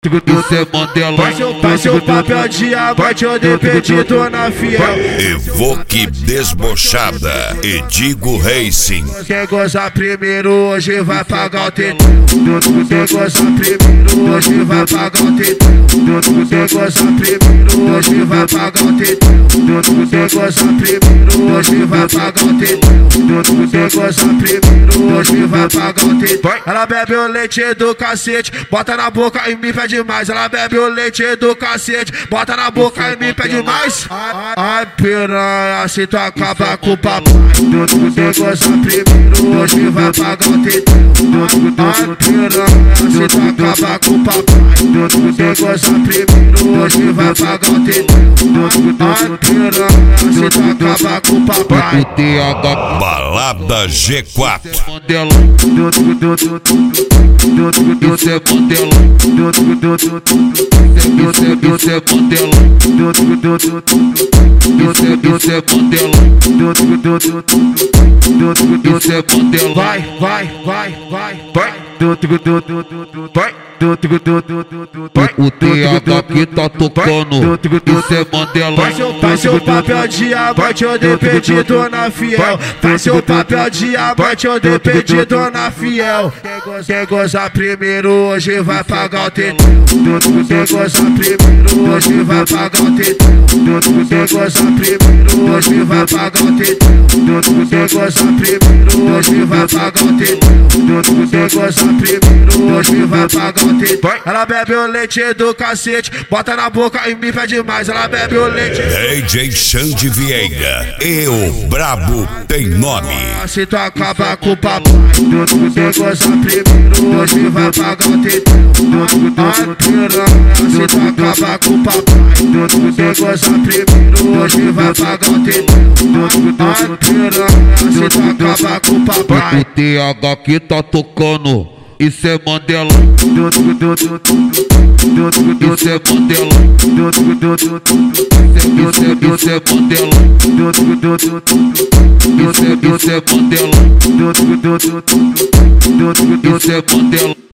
Isso é Mandela. Faz seu papel diamante, eu depende Dona Fiel. Evoque Desbochada, Edigo Racing. Quem gozar primeiro hoje vai pagar o tetão. Quem gozar primeiro hoje vai pagar o tetão. Quem gozar primeiro hoje vai pagar o tetão. Quem gozar primeiro hoje vai pagar o tetão. Quem gozar primeiro hoje vai pagar o tetão. Ela bebe o leite do cacete, bota na boca e me pede mais. Ela bebe o leite do cacete, bota na boca e me pede mais. Ai piranha, se tu acaba com o papai. Quem gozar primeiro hoje vai pagar o tetão. Ai piranha, se tu acaba com o papai. Quem gozar primeiro hoje vai pagar o tetão. Ai piranha, se tu acaba com o papai. Balada G4. Mandela. Isso é Mandela. Isso é Mandela. Isso é Mandela. Isso é Mandela. Vai. O TH que tá tocando. Isso é Mandela. Faz seu papel diamante, eu depende Dona Fiel. Faz seu papel diamante, eu depende Dona Fiel. Quem gozar primeiro hoje vai pagar o tetão. Quem gozar primeiro hoje vai pagar o tetão. Quem gozar primeiro hoje vai pagar o tetão. Quem gozar primeiro hoje vai pagar o tetão. Quem gozar primeiro hoje vai pagar o tetão. Ela bebe o leite do cacete, bota na boca e me pede mais. Ela bebe o leite. DJ Xande Vieira, eu brabo tem nome. Se tu acaba com o papai, quem gozar primeiro hoje vai pagar o tetão. Ai piranha, se tu acaba com o papai. Quem gozar primeiro hoje vai pagar o tetão. Ai piranha, se tu acaba com o papai. O TH que tá tocando. Isso é Mandela. Isso é Mandela. Isso é Mandela. Isso é Mandela. Isso é Mandela.